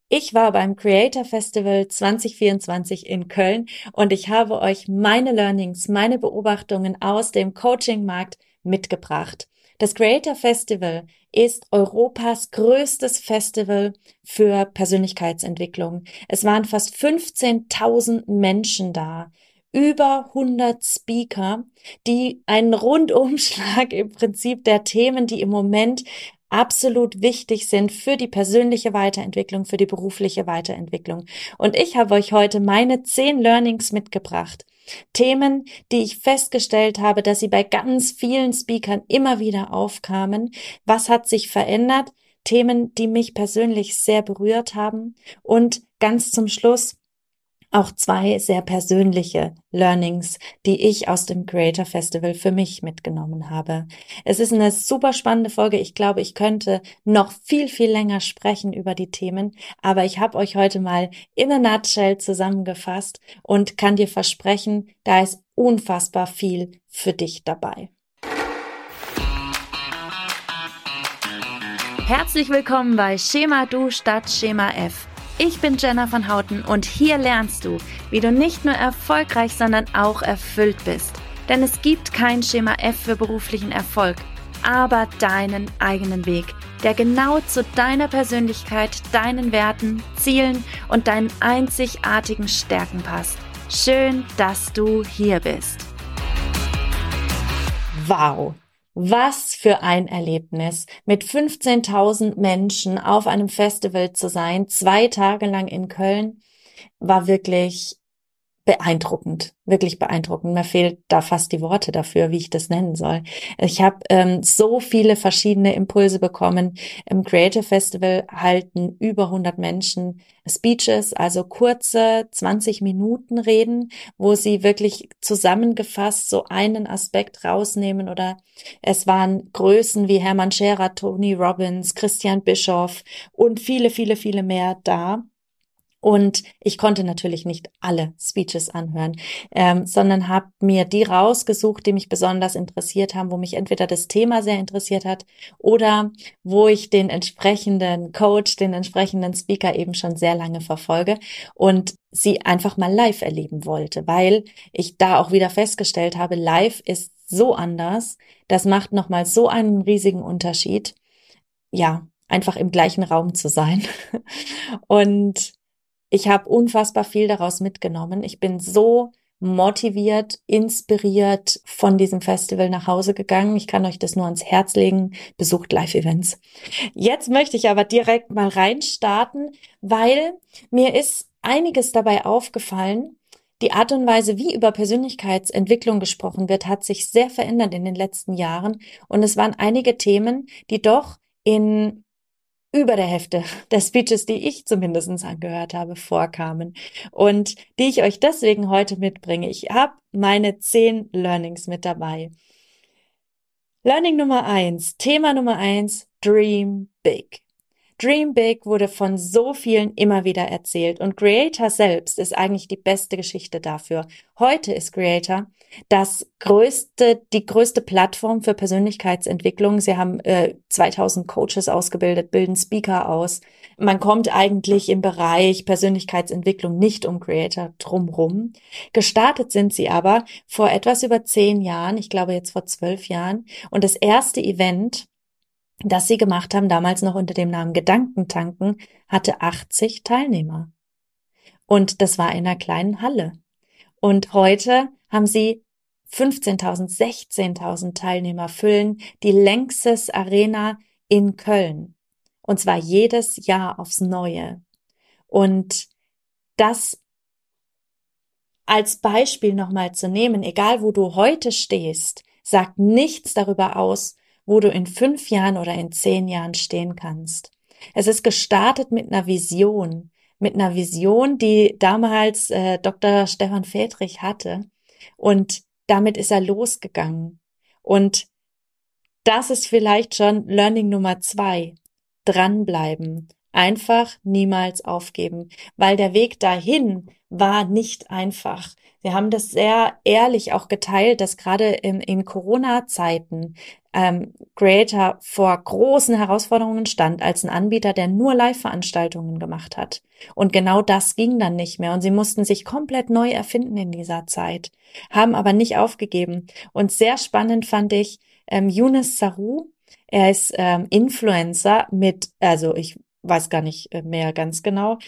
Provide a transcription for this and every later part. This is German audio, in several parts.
Ich war beim Creator Festival 2024 in Köln und ich habe euch meine Learnings, meine Beobachtungen aus dem Coaching-Markt mitgebracht. Das Creator Festival ist Europas größtes Festival für Persönlichkeitsentwicklung. Es waren fast 15.000 Menschen da, über 100 Speaker, die einen Rundumschlag im Prinzip der Themen, die im Moment absolut wichtig sind für die persönliche Weiterentwicklung, für die berufliche Weiterentwicklung. Und ich habe euch heute meine 10 Learnings mitgebracht. Themen, die ich festgestellt habe, dass sie bei ganz vielen Speakern immer wieder aufkamen. Was hat sich verändert? Themen, die mich persönlich sehr berührt haben. Und ganz zum Schluss auch 2 sehr persönliche Learnings, die ich aus dem Creator Festival für mich mitgenommen habe. Es ist eine super spannende Folge. Ich glaube, ich könnte noch viel, viel länger sprechen über die Themen, aber ich habe euch heute mal in a nutshell zusammengefasst und kann dir versprechen, da ist unfassbar viel für dich dabei. Herzlich willkommen bei Schema Du statt Schema F. Ich bin Jenna von Houten und hier lernst du, wie du nicht nur erfolgreich, sondern auch erfüllt bist. Denn es gibt kein Schema F für beruflichen Erfolg, aber deinen eigenen Weg, der genau zu deiner Persönlichkeit, deinen Werten, Zielen und deinen einzigartigen Stärken passt. Schön, dass du hier bist. Wow! Was für ein Erlebnis, mit 15.000 Menschen auf einem Festival zu sein, 2 Tage lang in Köln, war wirklich beeindruckend, wirklich beeindruckend. Mir fehlt da fast die Worte dafür, wie ich das nennen soll. Ich habe so viele verschiedene Impulse bekommen. Im Creative Festival halten über 100 Menschen Speeches, also kurze 20 Minuten Reden, wo sie wirklich zusammengefasst so einen Aspekt rausnehmen, oder es waren Größen wie Hermann Scherer, Tony Robbins, Christian Bischoff und viele, viele, viele mehr da. Und ich konnte natürlich nicht alle Speeches anhören, sondern habe mir die rausgesucht, die mich besonders interessiert haben, wo mich entweder das Thema sehr interessiert hat oder wo ich den entsprechenden Coach, den entsprechenden Speaker eben schon sehr lange verfolge und sie einfach mal live erleben wollte, weil ich da auch wieder festgestellt habe, live ist so anders, das macht nochmal so einen riesigen Unterschied, ja, einfach im gleichen Raum zu sein. Und ich habe unfassbar viel daraus mitgenommen. Ich bin so motiviert, inspiriert von diesem Festival nach Hause gegangen. Ich kann euch das nur ans Herz legen. Besucht Live-Events. Jetzt möchte ich aber direkt mal reinstarten, weil mir ist einiges dabei aufgefallen. Die Art und Weise, wie über Persönlichkeitsentwicklung gesprochen wird, hat sich sehr verändert in den letzten Jahren. Und es waren einige Themen, die doch in über der Hälfte der Speeches, die ich zumindest angehört habe, vorkamen und die ich euch deswegen heute mitbringe. Ich habe meine 10 Learnings mit dabei. Learning Nummer 1, Thema Nummer 1, Dream Big. Dream Big wurde von so vielen immer wieder erzählt und Creator selbst ist eigentlich die beste Geschichte dafür. Heute ist Creator die größte Plattform für Persönlichkeitsentwicklung. Sie haben 2000 Coaches ausgebildet, bilden Speaker aus. Man kommt eigentlich im Bereich Persönlichkeitsentwicklung nicht um Creator drumrum. Gestartet sind sie aber vor etwas über 10 Jahren, ich glaube jetzt vor 12 Jahren. Und das erste Event, das sie gemacht haben, damals noch unter dem Namen Gedankentanken, hatte 80 Teilnehmer. Und das war in einer kleinen Halle. Und heute haben sie 15.000, 16.000 Teilnehmer, füllen die Lanxess Arena in Köln. Und zwar jedes Jahr aufs Neue. Und das als Beispiel nochmal zu nehmen, egal wo du heute stehst, sagt nichts darüber aus, wo du in 5 Jahren oder in 10 Jahren stehen kannst. Es ist gestartet mit einer Vision, die damals Dr. Stefan Fedrich hatte. Und damit ist er losgegangen. Und das ist vielleicht schon Learning Nummer 2. Dranbleiben. Einfach niemals aufgeben, weil der Weg dahin war nicht einfach. Sie haben das sehr ehrlich auch geteilt, dass gerade in Corona-Zeiten Creator vor großen Herausforderungen stand als ein Anbieter, der nur Live-Veranstaltungen gemacht hat. Und genau das ging dann nicht mehr. Und sie mussten sich komplett neu erfinden in dieser Zeit, haben aber nicht aufgegeben. Und sehr spannend fand ich Younes Saru. Er ist Influencer mit, also ich weiß gar nicht mehr ganz genau,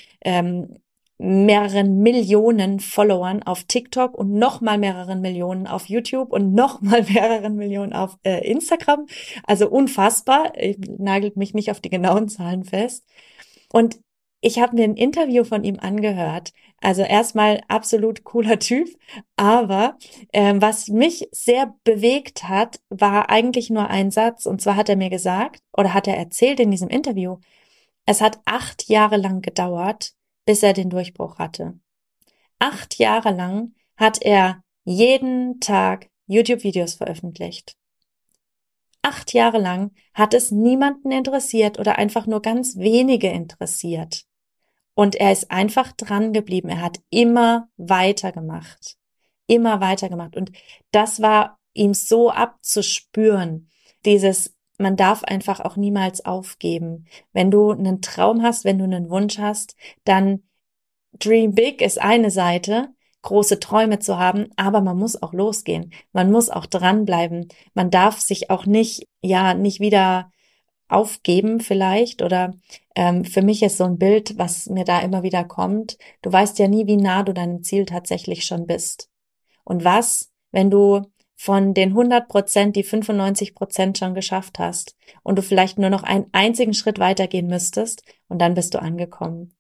mehreren Millionen Followern auf TikTok und nochmal mehreren Millionen auf YouTube und nochmal mehreren Millionen auf Instagram. Also unfassbar. Nagelt mich nicht auf die genauen Zahlen fest. Und ich habe mir ein Interview von ihm angehört. Also erstmal absolut cooler Typ, aber was mich sehr bewegt hat, war eigentlich nur ein Satz. Und zwar hat er mir gesagt oder hat er erzählt in diesem Interview, es hat 8 Jahre lang gedauert, bis er den Durchbruch hatte. 8 Jahre lang hat er jeden Tag YouTube-Videos veröffentlicht. 8 Jahre lang hat es niemanden interessiert oder einfach nur ganz wenige interessiert. Und er ist einfach dran geblieben. Er hat immer weitergemacht. Immer weitergemacht. Und das war ihm so abzuspüren. Man darf einfach auch niemals aufgeben. Wenn du einen Traum hast, wenn du einen Wunsch hast, dann Dream Big ist eine Seite, große Träume zu haben, aber man muss auch losgehen. Man muss auch dranbleiben. Man darf sich auch nicht wieder aufgeben vielleicht oder für mich ist so ein Bild, was mir da immer wieder kommt. Du weißt ja nie, wie nah du deinem Ziel tatsächlich schon bist. Und was, wenn du von den 100% die 95% schon geschafft hast und du vielleicht nur noch einen einzigen Schritt weitergehen müsstest und dann bist du angekommen.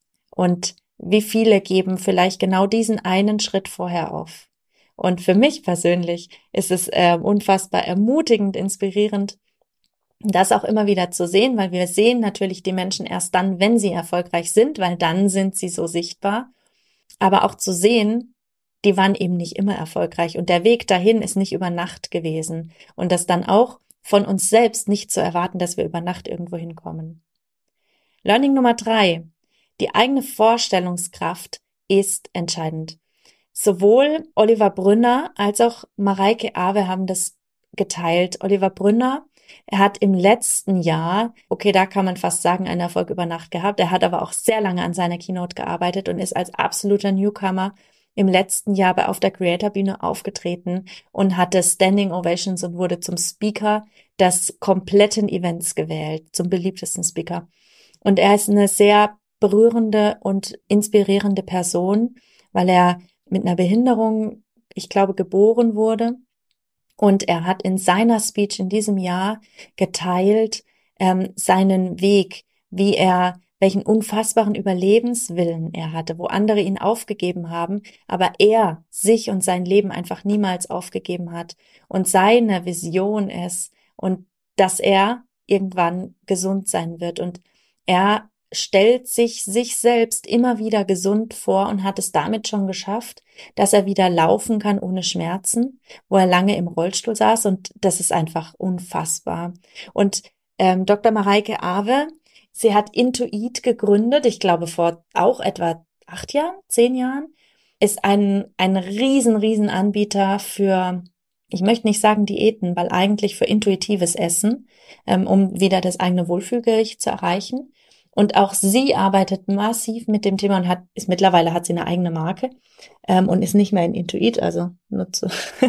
Und wie viele geben vielleicht genau diesen einen Schritt vorher auf? Und für mich persönlich ist es unfassbar ermutigend, inspirierend, das auch immer wieder zu sehen, weil wir sehen natürlich die Menschen erst dann, wenn sie erfolgreich sind, weil dann sind sie so sichtbar. Aber auch zu sehen, die waren eben nicht immer erfolgreich und der Weg dahin ist nicht über Nacht gewesen und das dann auch von uns selbst nicht zu erwarten, dass wir über Nacht irgendwo hinkommen. Learning Nummer 3. Die eigene Vorstellungskraft ist entscheidend. Sowohl Oliver Brünner als auch Mareike Awe haben das geteilt. Oliver Brünner, er hat im letzten Jahr, okay, da kann man fast sagen, einen Erfolg über Nacht gehabt. Er hat aber auch sehr lange an seiner Keynote gearbeitet und ist als absoluter Newcomer im letzten Jahr auf der Creator-Bühne aufgetreten und hatte Standing Ovations und wurde zum Speaker des kompletten Events gewählt, zum beliebtesten Speaker. Und er ist eine sehr berührende und inspirierende Person, weil er mit einer Behinderung, ich glaube, geboren wurde. Und er hat in seiner Speech in diesem Jahr geteilt, seinen Weg, welchen unfassbaren Überlebenswillen er hatte, wo andere ihn aufgegeben haben, aber er sich und sein Leben einfach niemals aufgegeben hat. Und seine Vision ist, und dass er irgendwann gesund sein wird. Und er stellt sich selbst immer wieder gesund vor und hat es damit schon geschafft, dass er wieder laufen kann ohne Schmerzen, wo er lange im Rollstuhl saß, und das ist einfach unfassbar. Und Dr. Mareike Awe, sie hat Intuit gegründet, ich glaube vor auch etwa 8 Jahren, 10 Jahren, ist ein riesen Anbieter für, ich möchte nicht sagen Diäten, weil eigentlich für intuitives Essen, um wieder das eigene Wohlfühlgericht zu erreichen. Und auch sie arbeitet massiv mit dem Thema und mittlerweile hat sie eine eigene Marke und ist nicht mehr in Intuit, also nutze,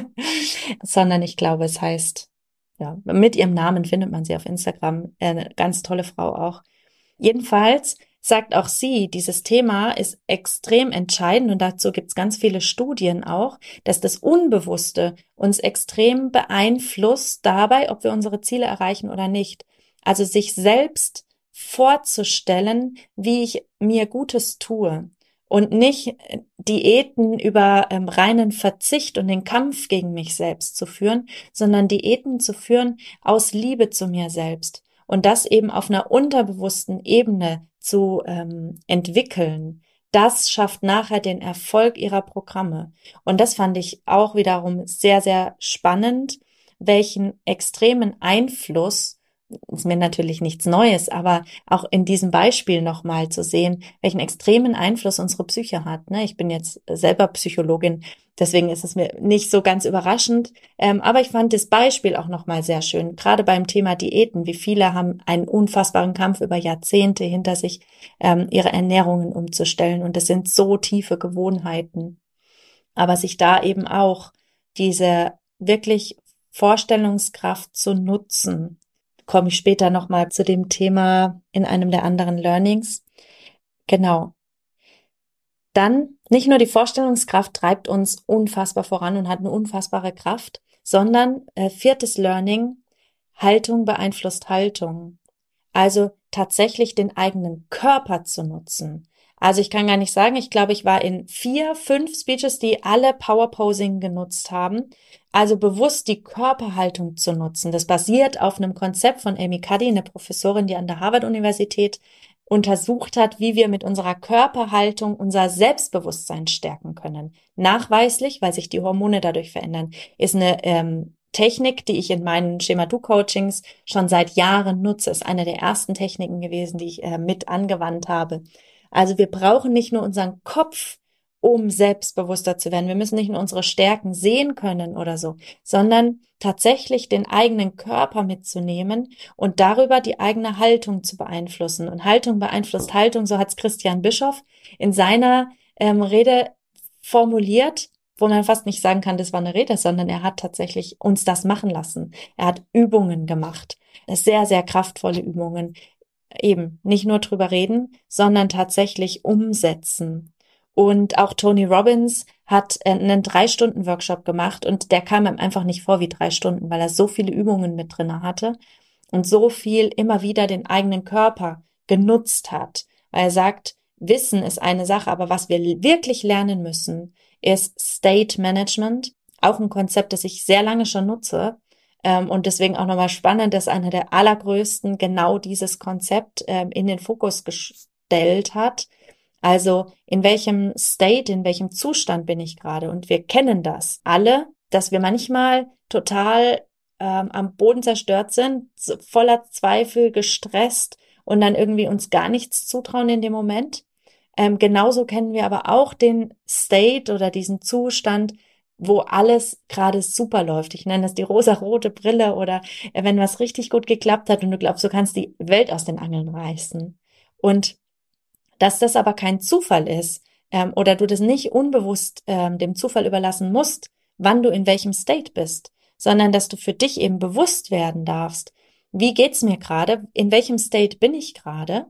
sondern ich glaube, es heißt, ja, mit ihrem Namen findet man sie auf Instagram, eine ganz tolle Frau auch. Jedenfalls sagt auch sie, dieses Thema ist extrem entscheidend und dazu gibt's ganz viele Studien auch, dass das Unbewusste uns extrem beeinflusst dabei, ob wir unsere Ziele erreichen oder nicht. Also sich selbst vorzustellen, wie ich mir Gutes tue und nicht Diäten über reinen Verzicht und den Kampf gegen mich selbst zu führen, sondern Diäten zu führen aus Liebe zu mir selbst und das eben auf einer unterbewussten Ebene zu entwickeln. Das schafft nachher den Erfolg ihrer Programme. Und das fand ich auch wiederum sehr, sehr spannend, welchen extremen Einfluss ist mir natürlich nichts Neues, aber auch in diesem Beispiel nochmal zu sehen, welchen extremen Einfluss unsere Psyche hat. Ne? Ich bin jetzt selber Psychologin, deswegen ist es mir nicht so ganz überraschend. Aber ich fand das Beispiel auch nochmal sehr schön, gerade beim Thema Diäten. Wie viele haben einen unfassbaren Kampf über Jahrzehnte hinter sich, ihre Ernährungen umzustellen. Und das sind so tiefe Gewohnheiten. Aber sich da eben auch diese wirklich Vorstellungskraft zu nutzen, komme ich später nochmal zu dem Thema in einem der anderen Learnings. Genau. Dann nicht nur die Vorstellungskraft treibt uns unfassbar voran und hat eine unfassbare Kraft, sondern viertes Learning, Haltung beeinflusst Haltung. Also tatsächlich den eigenen Körper zu nutzen. Also ich kann gar nicht sagen, ich glaube, ich war in 4, 5 Speeches, die alle Power Posing genutzt haben. Also bewusst die Körperhaltung zu nutzen. Das basiert auf einem Konzept von Amy Cuddy, eine Professorin, die an der Harvard-Universität untersucht hat, wie wir mit unserer Körperhaltung unser Selbstbewusstsein stärken können. Nachweislich, weil sich die Hormone dadurch verändern, ist eine Technik, die ich in meinen Schema-2-Coachings schon seit Jahren nutze. Ist eine der ersten Techniken gewesen, die ich mit angewandt habe. Also wir brauchen nicht nur unseren Kopf, um selbstbewusster zu werden. Wir müssen nicht nur unsere Stärken sehen können oder so, sondern tatsächlich den eigenen Körper mitzunehmen und darüber die eigene Haltung zu beeinflussen. Und Haltung beeinflusst Haltung, so hat es Christian Bischoff in seiner Rede formuliert, wo man fast nicht sagen kann, das war eine Rede, sondern er hat tatsächlich uns das machen lassen. Er hat Übungen gemacht, sehr, sehr kraftvolle Übungen. Eben nicht nur drüber reden, sondern tatsächlich umsetzen. Und auch Tony Robbins hat einen 3-Stunden-Workshop gemacht und der kam ihm einfach nicht vor wie 3 Stunden, weil er so viele Übungen mit drinne hatte und so viel immer wieder den eigenen Körper genutzt hat. Weil er sagt, Wissen ist eine Sache, aber was wir wirklich lernen müssen, ist State Management, auch ein Konzept, das ich sehr lange schon nutze, und deswegen auch nochmal spannend, dass einer der allergrößten genau dieses Konzept in den Fokus gestellt hat. Also in welchem State, in welchem Zustand bin ich gerade? Und wir kennen das alle, dass wir manchmal total am Boden zerstört sind, voller Zweifel, gestresst und dann irgendwie uns gar nichts zutrauen in dem Moment. Genauso kennen wir aber auch den State oder diesen Zustand, wo alles gerade super läuft. Ich nenne das die rosa-rote Brille oder wenn was richtig gut geklappt hat und du glaubst, du kannst die Welt aus den Angeln reißen. Und dass das aber kein Zufall ist oder du das nicht unbewusst dem Zufall überlassen musst, wann du in welchem State bist, sondern dass du für dich eben bewusst werden darfst, wie geht's mir gerade, in welchem State bin ich gerade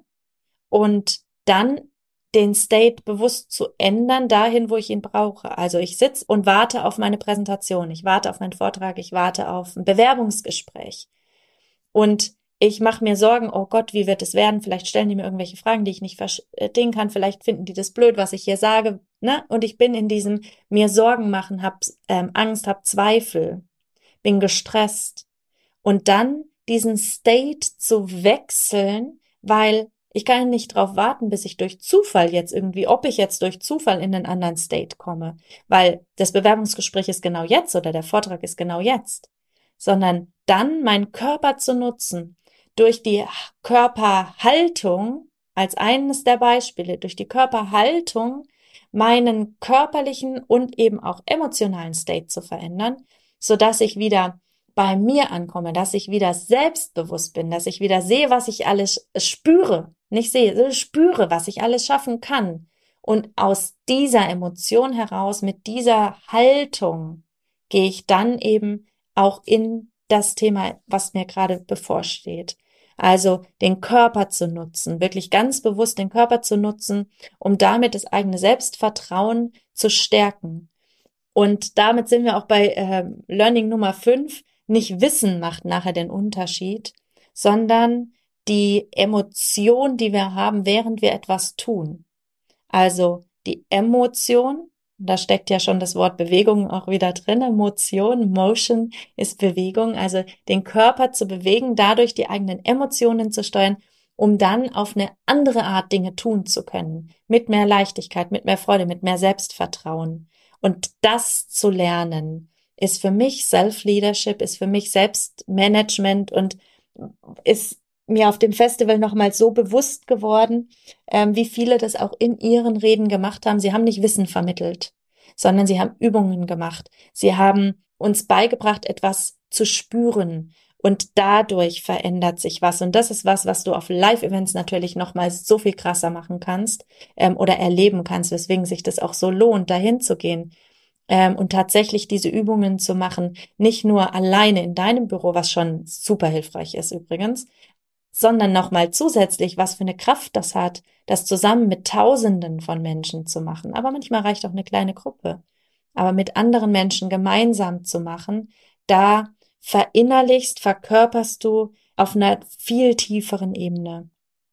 und dann den State bewusst zu ändern, dahin, wo ich ihn brauche. Also ich sitze und warte auf meine Präsentation, ich warte auf meinen Vortrag, ich warte auf ein Bewerbungsgespräch. Und ich mache mir Sorgen, oh Gott, wie wird es werden? Vielleicht stellen die mir irgendwelche Fragen, die ich nicht verstehen kann. Vielleicht finden die das blöd, was ich hier sage. Ne? Und ich bin in diesem mir Sorgen machen, hab Angst, hab Zweifel, bin gestresst. Und dann diesen State zu wechseln, weil ich kann nicht drauf warten, bis ich durch Zufall jetzt irgendwie, ob ich jetzt durch Zufall in einen anderen State komme, weil das Bewerbungsgespräch ist genau jetzt oder der Vortrag ist genau jetzt, sondern dann meinen Körper zu nutzen, durch die Körperhaltung, als eines der Beispiele, durch die Körperhaltung meinen körperlichen und eben auch emotionalen State zu verändern, so dass ich wieder bei mir ankomme, dass ich wieder selbstbewusst bin, dass ich wieder sehe, was ich alles spüre, nicht sehe, spüre, was ich alles schaffen kann. Und aus dieser Emotion heraus, mit dieser Haltung, gehe ich dann eben auch in das Thema, was mir gerade bevorsteht. Also den Körper zu nutzen, wirklich ganz bewusst den Körper zu nutzen, um damit das eigene Selbstvertrauen zu stärken. Und damit sind wir auch bei Learning Nummer 5. Nicht Wissen macht nachher den Unterschied, sondern die Emotion, die wir haben, während wir etwas tun. Also die Emotion, da steckt ja schon das Wort Bewegung auch wieder drin. Emotion, Motion ist Bewegung, also den Körper zu bewegen, dadurch die eigenen Emotionen zu steuern, um dann auf eine andere Art Dinge tun zu können. Mit mehr Leichtigkeit, mit mehr Freude, mit mehr Selbstvertrauen. Und das zu lernen, ist für mich Self-Leadership, ist für mich Selbstmanagement und ist mir auf dem Festival nochmal so bewusst geworden, wie viele das auch in ihren Reden gemacht haben. Sie haben nicht Wissen vermittelt, sondern sie haben Übungen gemacht. Sie haben uns beigebracht, etwas zu spüren. Und dadurch verändert sich was. Und das ist was, was du auf Live-Events natürlich nochmal so viel krasser machen kannst oder erleben kannst, weswegen sich das auch so lohnt, dahin zu gehen. Und tatsächlich diese Übungen zu machen, nicht nur alleine in deinem Büro, was schon super hilfreich ist übrigens, sondern nochmal zusätzlich, was für eine Kraft das hat, das zusammen mit Tausenden von Menschen zu machen. Aber manchmal reicht auch eine kleine Gruppe. Aber mit anderen Menschen gemeinsam zu machen, da verinnerlichst, verkörperst du auf einer viel tieferen Ebene.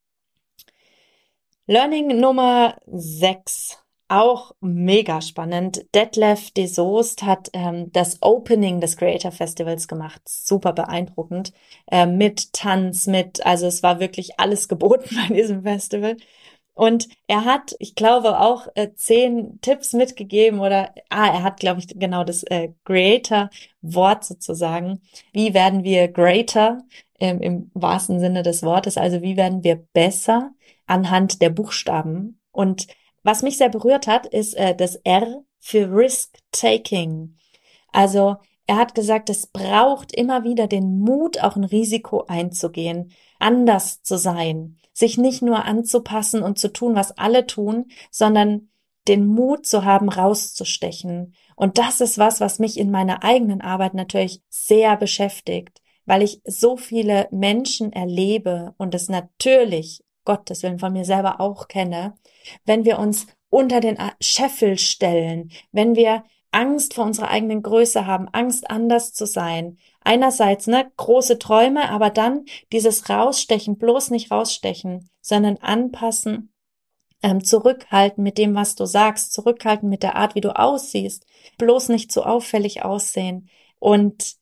Learning Nummer 6, auch mega spannend. Detlef de Soest hat das Opening des Creator Festivals gemacht. Super beeindruckend. Mit Tanz, also es war wirklich alles geboten bei diesem Festival. Und er hat, ich glaube, auch 10 Tipps mitgegeben er hat, glaube ich, genau das Creator-Wort sozusagen. Wie werden wir greater im wahrsten Sinne des Wortes? Also wie werden wir besser anhand der Buchstaben? Und was mich sehr berührt hat, ist das R für Risk-Taking. Also er hat gesagt, es braucht immer wieder den Mut, auch ein Risiko einzugehen, anders zu sein, sich nicht nur anzupassen und zu tun, was alle tun, sondern den Mut zu haben, rauszustechen. Und das ist was mich in meiner eigenen Arbeit natürlich sehr beschäftigt, weil ich so viele Menschen erlebe und es natürlich, Gottes Willen, von mir selber auch kenne, wenn wir uns unter den Scheffel stellen, wenn wir Angst vor unserer eigenen Größe haben, Angst anders zu sein. Einerseits, große Träume, aber dann dieses Rausstechen, bloß nicht rausstechen, sondern anpassen, zurückhalten mit dem, was du sagst, zurückhalten mit der Art, wie du aussiehst, bloß nicht zu auffällig aussehen und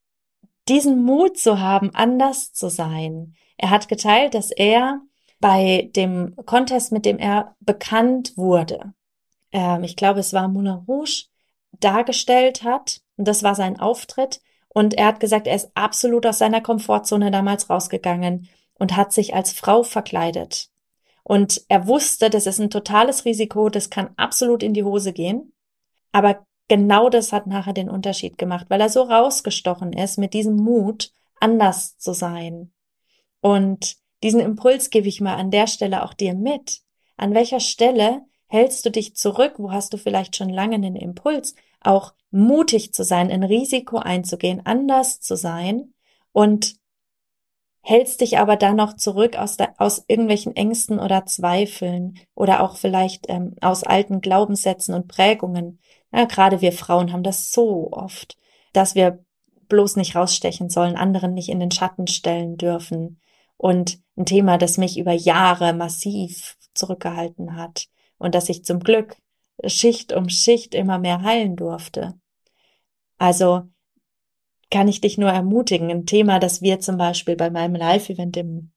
diesen Mut zu haben, anders zu sein. Er hat geteilt, dass er bei dem Contest, mit dem er bekannt wurde, ich glaube, es war Moulin Rouge, dargestellt hat. Und das war sein Auftritt. Und er hat gesagt, er ist absolut aus seiner Komfortzone damals rausgegangen und hat sich als Frau verkleidet. Und er wusste, das ist ein totales Risiko, das kann absolut in die Hose gehen. Aber genau das hat nachher den Unterschied gemacht, weil er so rausgestochen ist mit diesem Mut, anders zu sein. Und diesen Impuls gebe ich mal an der Stelle auch dir mit. An welcher Stelle hältst du dich zurück? Wo hast du vielleicht schon lange einen Impuls, auch mutig zu sein, ein Risiko einzugehen, anders zu sein und hältst dich aber dann noch zurück aus irgendwelchen Ängsten oder Zweifeln oder auch vielleicht aus alten Glaubenssätzen und Prägungen. Ja, gerade wir Frauen haben das so oft, dass wir bloß nicht rausstechen sollen, anderen nicht in den Schatten stellen dürfen. Und ein Thema, das mich über Jahre massiv zurückgehalten hat und das ich zum Glück Schicht um Schicht immer mehr heilen durfte. Also kann ich dich nur ermutigen, ein Thema, das wir zum Beispiel bei meinem Live-Event im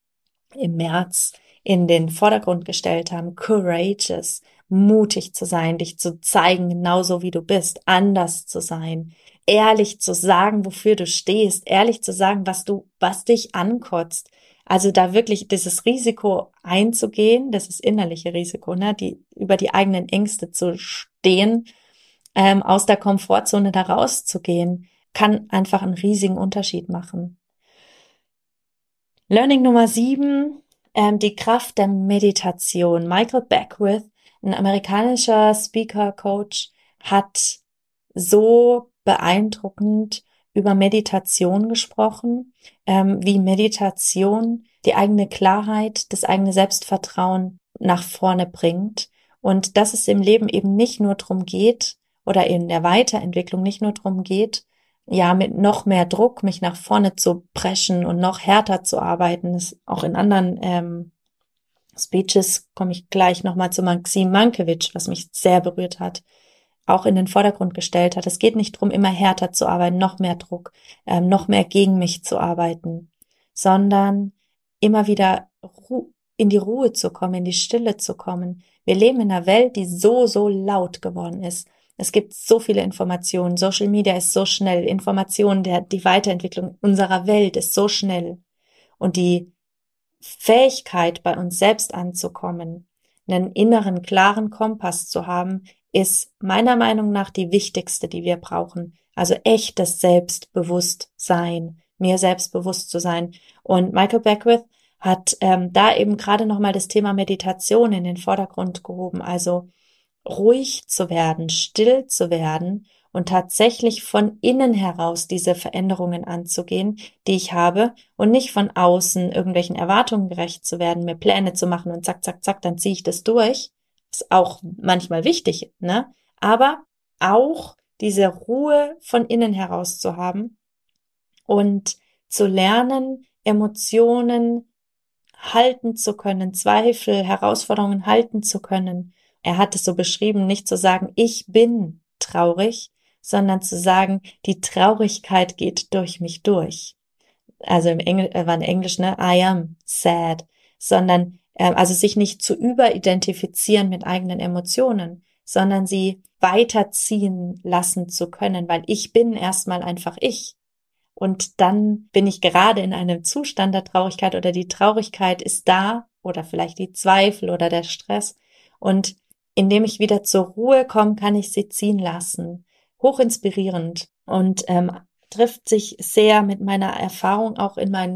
März in den Vordergrund gestellt haben, courageous, mutig zu sein, dich zu zeigen, genauso wie du bist, anders zu sein, ehrlich zu sagen, wofür du stehst, ehrlich zu sagen, was dich ankotzt. Also da wirklich dieses Risiko einzugehen, das ist innerliche Risiko, über die eigenen Ängste zu stehen, aus der Komfortzone da rauszugehen, kann einfach einen riesigen Unterschied machen. Learning Nummer 7, die Kraft der Meditation. Michael Beckwith, ein amerikanischer Speaker, Coach, hat so beeindruckend über Meditation gesprochen, wie Meditation die eigene Klarheit, das eigene Selbstvertrauen nach vorne bringt und dass es im Leben eben nicht nur drum geht oder in der Weiterentwicklung nicht nur drum geht, ja, mit noch mehr Druck mich nach vorne zu preschen und noch härter zu arbeiten. Das auch in anderen Speeches komme ich gleich nochmal zu Maxim Mankiewicz, was mich sehr berührt hat, auch in den Vordergrund gestellt hat. Es geht nicht drum, immer härter zu arbeiten, noch mehr Druck, noch mehr gegen mich zu arbeiten, sondern immer wieder in die Ruhe zu kommen, in die Stille zu kommen. Wir leben in einer Welt, die so laut geworden ist. Es gibt so viele Informationen. Social Media ist so schnell. Die Weiterentwicklung unserer Welt ist so schnell. und die Fähigkeit, bei uns selbst anzukommen, einen inneren, klaren Kompass zu haben, ist meiner Meinung nach die wichtigste, die wir brauchen. Also echtes Selbstbewusstsein, mir selbstbewusst zu sein. Und Michael Beckwith hat da eben gerade nochmal das Thema Meditation in den Vordergrund gehoben. Also ruhig zu werden, still zu werden und tatsächlich von innen heraus diese Veränderungen anzugehen, die ich habe, und nicht von außen irgendwelchen Erwartungen gerecht zu werden, mir Pläne zu machen und zack, zack, zack, dann ziehe ich das durch. Ist auch manchmal wichtig, ne? Aber auch diese Ruhe von innen heraus zu haben und zu lernen, Emotionen halten zu können, Zweifel, Herausforderungen halten zu können. Er hat es so beschrieben, nicht zu sagen, ich bin traurig, sondern zu sagen, die Traurigkeit geht durch mich durch. Also war in Englisch, ne, I am sad, sondern also sich nicht zu überidentifizieren mit eigenen Emotionen, sondern sie weiterziehen lassen zu können, weil ich bin erstmal einfach ich. Und dann bin ich gerade in einem Zustand der Traurigkeit oder die Traurigkeit ist da oder vielleicht die Zweifel oder der Stress. Und indem ich wieder zur Ruhe komme, kann ich sie ziehen lassen. Hochinspirierend und trifft sich sehr mit meiner Erfahrung auch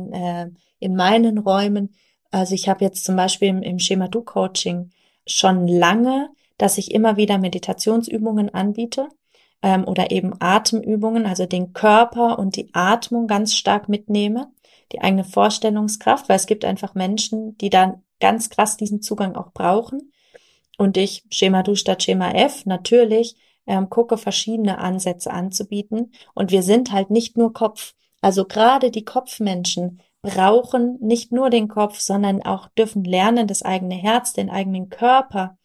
in meinen Räumen. Also ich habe jetzt zum Beispiel im Schema-Du-Coaching schon lange, dass ich immer wieder Meditationsübungen anbiete oder eben Atemübungen, also den Körper und die Atmung ganz stark mitnehme, die eigene Vorstellungskraft, weil es gibt einfach Menschen, die dann ganz krass diesen Zugang auch brauchen. Und ich, Schema Du statt Schema F, natürlich gucke, verschiedene Ansätze anzubieten. Und wir sind halt nicht nur Kopf. Also gerade die Kopfmenschen brauchen nicht nur den Kopf, sondern auch dürfen lernen, das eigene Herz, den eigenen Körper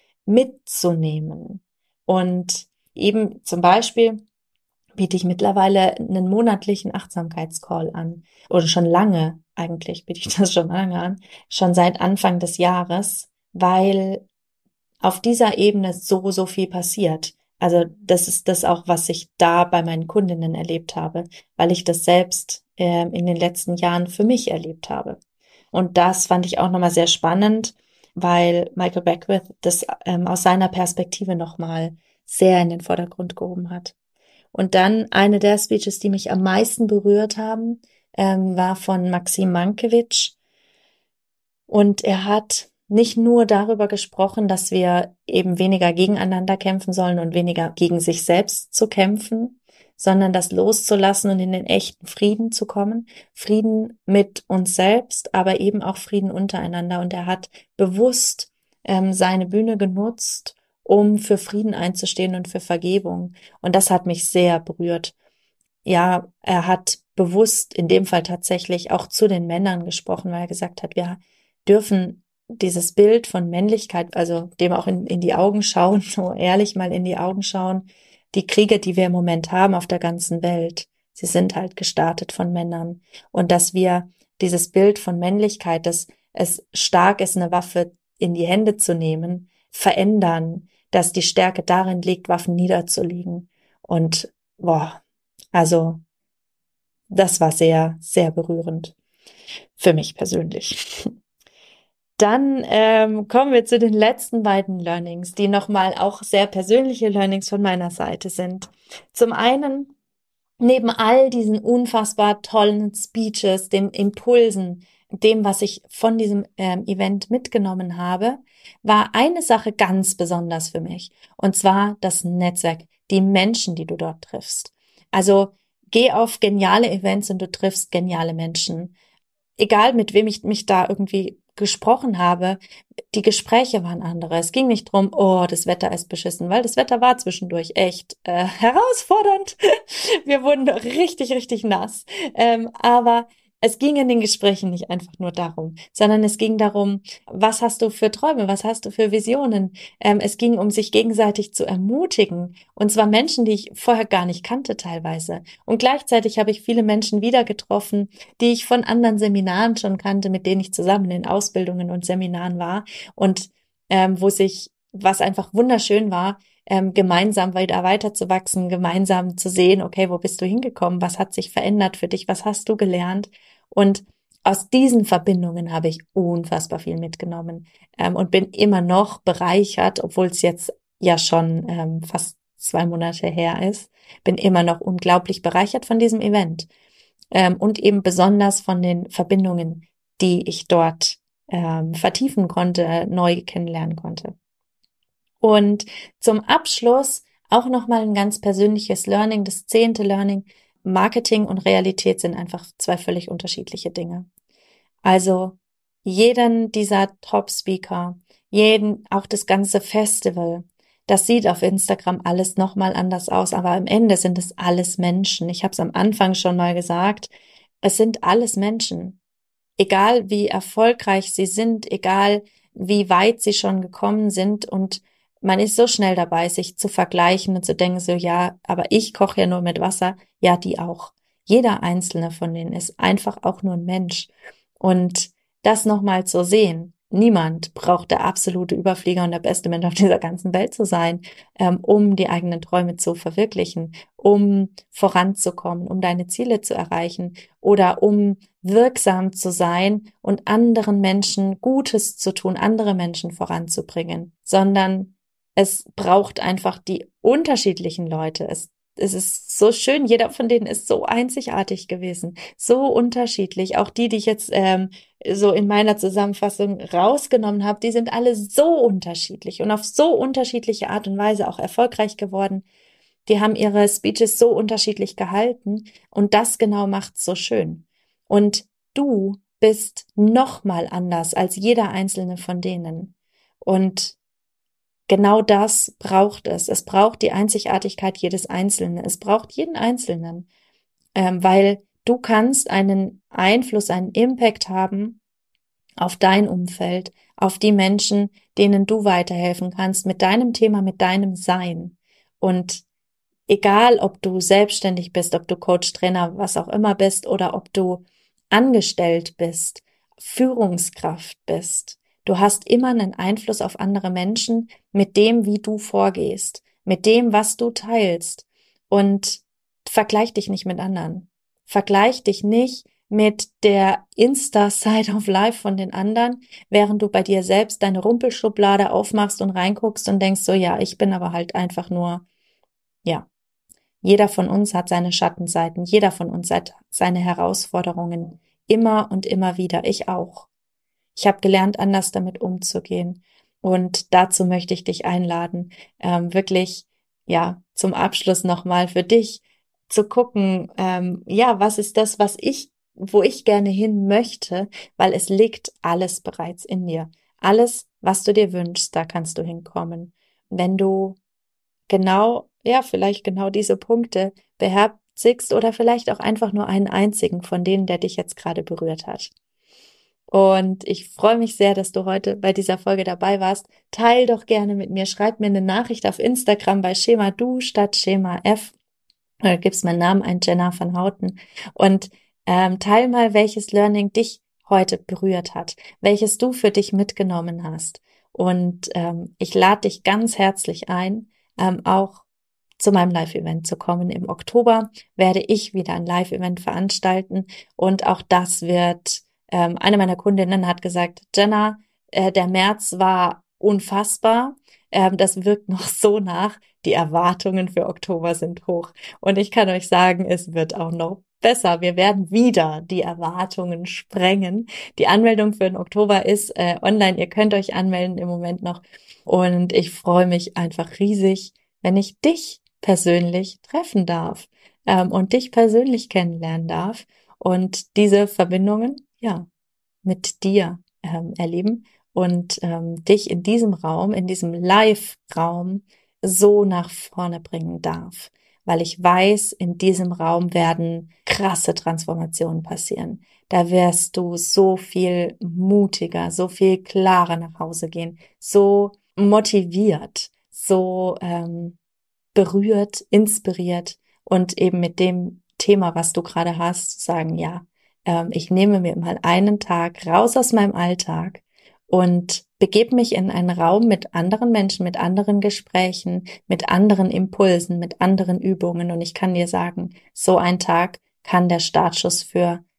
mitzunehmen. Und eben zum Beispiel biete ich mittlerweile einen monatlichen Achtsamkeitscall an. Oder schon lange, eigentlich biete ich das schon lange an, schon seit Anfang des Jahres, weil auf dieser Ebene so viel passiert. Also das ist das auch, was ich da bei meinen Kundinnen erlebt habe, weil ich das selbst in den letzten Jahren für mich erlebt habe. Und das fand ich auch nochmal sehr spannend, weil Michael Beckwith das aus seiner Perspektive nochmal sehr in den Vordergrund gehoben hat. Und dann eine der Speeches, die mich am meisten berührt haben, war von Maxim Mankiewicz. Und er hat nicht nur darüber gesprochen, dass wir eben weniger gegeneinander kämpfen sollen und weniger gegen sich selbst zu kämpfen, sondern das loszulassen und in den echten Frieden zu kommen. Frieden mit uns selbst, aber eben auch Frieden untereinander. Und er hat bewusst seine Bühne genutzt, um für Frieden einzustehen und für Vergebung. Und das hat mich sehr berührt. Ja, er hat bewusst in dem Fall tatsächlich auch zu den Männern gesprochen, weil er gesagt hat, wir dürfen dieses Bild von Männlichkeit, also dem auch in die Augen schauen, so ehrlich mal in die Augen schauen, die Kriege, die wir im Moment haben auf der ganzen Welt, sie sind halt gestartet von Männern. Und dass wir dieses Bild von Männlichkeit, dass es stark ist, eine Waffe in die Hände zu nehmen, verändern, dass die Stärke darin liegt, Waffen niederzulegen. Und also das war sehr, sehr berührend für mich persönlich. Dann kommen wir zu den letzten beiden Learnings, die nochmal auch sehr persönliche Learnings von meiner Seite sind. Zum einen, neben all diesen unfassbar tollen Speeches, den Impulsen, dem, was ich von diesem Event mitgenommen habe, war eine Sache ganz besonders für mich. Und zwar das Netzwerk, die Menschen, die du dort triffst. Also geh auf geniale Events und du triffst geniale Menschen. Egal mit wem ich mich da irgendwie gesprochen habe, die Gespräche waren andere. Es ging nicht drum, oh, das Wetter ist beschissen, weil das Wetter war zwischendurch echt herausfordernd. Wir wurden richtig, richtig nass. Aber es ging in den Gesprächen nicht einfach nur darum, sondern es ging darum, was hast du für Träume, was hast du für Visionen? Es ging um sich gegenseitig zu ermutigen. Und zwar Menschen, die ich vorher gar nicht kannte teilweise. Und gleichzeitig habe ich viele Menschen wieder getroffen, die ich von anderen Seminaren schon kannte, mit denen ich zusammen in Ausbildungen und Seminaren war. Und was einfach wunderschön war, gemeinsam weiterzuwachsen, gemeinsam zu sehen, okay, wo bist du hingekommen? Was hat sich verändert für dich? Was hast du gelernt? Und aus diesen Verbindungen habe ich unfassbar viel mitgenommen, und bin immer noch bereichert, obwohl es jetzt ja schon fast 2 Monate her ist, bin immer noch unglaublich bereichert von diesem Event, und eben besonders von den Verbindungen, die ich dort vertiefen konnte, neu kennenlernen konnte. Und zum Abschluss auch nochmal ein ganz persönliches Learning, das 10. Learning: Marketing und Realität sind einfach zwei völlig unterschiedliche Dinge. Also jeden dieser Top-Speaker, auch das ganze Festival, das sieht auf Instagram alles nochmal anders aus, aber am Ende sind es alles Menschen. Ich habe es am Anfang schon mal gesagt, es sind alles Menschen. Egal wie erfolgreich sie sind, egal wie weit sie schon gekommen sind, und man ist so schnell dabei, sich zu vergleichen und zu denken, so ja, aber ich koche ja nur mit Wasser. Ja, die auch. Jeder einzelne von denen ist einfach auch nur ein Mensch. Und das nochmal zu sehen: Niemand braucht der absolute Überflieger und der beste Mensch auf dieser ganzen Welt zu sein, um die eigenen Träume zu verwirklichen, um voranzukommen, um deine Ziele zu erreichen oder um wirksam zu sein und anderen Menschen Gutes zu tun, andere Menschen voranzubringen, sondern es braucht einfach die unterschiedlichen Leute. Es ist so schön, jeder von denen ist so einzigartig gewesen, so unterschiedlich. Auch die ich jetzt so in meiner Zusammenfassung rausgenommen habe, die sind alle so unterschiedlich und auf so unterschiedliche Art und Weise auch erfolgreich geworden. Die haben ihre Speeches so unterschiedlich gehalten, und das genau macht's so schön. Und du bist noch mal anders als jeder einzelne von denen. Und genau das braucht es. Es braucht die Einzigartigkeit jedes Einzelnen. Es braucht jeden Einzelnen, weil du kannst einen Einfluss, einen Impact haben auf dein Umfeld, auf die Menschen, denen du weiterhelfen kannst mit deinem Thema, mit deinem Sein. Und egal, ob du selbstständig bist, ob du Coach, Trainer, was auch immer bist, oder ob du angestellt bist, Führungskraft bist, du hast immer einen Einfluss auf andere Menschen mit dem, wie du vorgehst, mit dem, was du teilst. Und vergleich dich nicht mit anderen. Vergleich dich nicht mit der Insta-Side of Life von den anderen, während du bei dir selbst deine Rumpelschublade aufmachst und reinguckst und denkst so, ja, ich bin aber halt einfach nur, ja. Jeder von uns hat seine Schattenseiten, jeder von uns hat seine Herausforderungen, immer und immer wieder, ich auch. Ich habe gelernt, anders damit umzugehen, und dazu möchte ich dich einladen, wirklich, ja, zum Abschluss nochmal für dich zu gucken, ja, was ist das, wo ich gerne hin möchte, weil es liegt alles bereits in dir. Alles, was du dir wünschst, da kannst du hinkommen. Wenn du genau, ja, vielleicht genau diese Punkte beherzigst oder vielleicht auch einfach nur einen einzigen von denen, der dich jetzt gerade berührt hat. Und ich freue mich sehr, dass du heute bei dieser Folge dabei warst. Teil doch gerne mit mir, schreib mir eine Nachricht auf Instagram bei Schema Du statt Schema F. Oder gibst meinen Namen ein, Jenna van Houten. Und teil mal, welches Learning dich heute berührt hat, welches du für dich mitgenommen hast. Und ich lade dich ganz herzlich ein, auch zu meinem Live-Event zu kommen. Im Oktober werde ich wieder ein Live-Event veranstalten, und auch das wird, eine meiner Kundinnen hat gesagt, Jenna, der März war unfassbar, das wirkt noch so nach, die Erwartungen für Oktober sind hoch. Und ich kann euch sagen, es wird auch noch besser. Wir werden wieder die Erwartungen sprengen. Die Anmeldung für den Oktober ist online. Ihr könnt euch anmelden im Moment noch. Und ich freue mich einfach riesig, wenn ich dich persönlich treffen darf, und dich persönlich kennenlernen darf und diese Verbindungen, ja, mit dir erleben und dich in diesem Raum, in diesem Live-Raum so nach vorne bringen darf. Weil ich weiß, in diesem Raum werden krasse Transformationen passieren. Da wirst du so viel mutiger, so viel klarer nach Hause gehen, so motiviert, so berührt, inspiriert und eben mit dem Thema, was du gerade hast, sagen, ja, ich nehme mir mal einen Tag raus aus meinem Alltag und begebe mich in einen Raum mit anderen Menschen, mit anderen Gesprächen, mit anderen Impulsen, mit anderen Übungen. Und ich kann dir sagen, so ein Tag kann der Startschuss für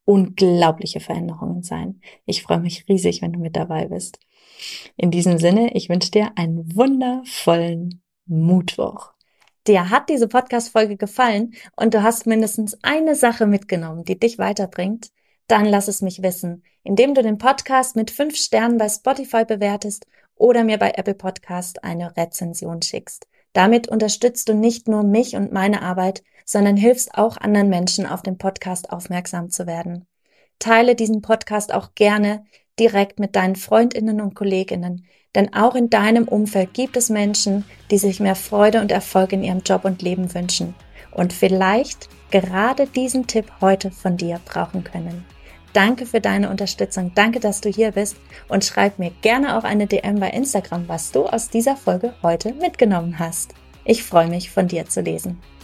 unglaubliche Veränderungen sein. Ich freue mich riesig, wenn du mit dabei bist. In diesem Sinne, ich wünsche dir einen wundervollen Mutwoch. Dir hat diese Podcast-Folge gefallen und du hast mindestens eine Sache mitgenommen, die dich weiterbringt, dann lass es mich wissen, indem du den Podcast mit 5 Sternen bei Spotify bewertest oder mir bei Apple Podcast eine Rezension schickst. Damit unterstützt du nicht nur mich und meine Arbeit, sondern hilfst auch anderen Menschen, auf den Podcast aufmerksam zu werden. Teile diesen Podcast auch gerne direkt mit deinen Freundinnen und Kolleginnen, denn auch in deinem Umfeld gibt es Menschen, die sich mehr Freude und Erfolg in ihrem Job und Leben wünschen und vielleicht gerade diesen Tipp heute von dir brauchen können. Danke für deine Unterstützung, danke, dass du hier bist und schreib mir gerne auch eine DM bei Instagram, was du aus dieser Folge heute mitgenommen hast. Ich freue mich, von dir zu lesen.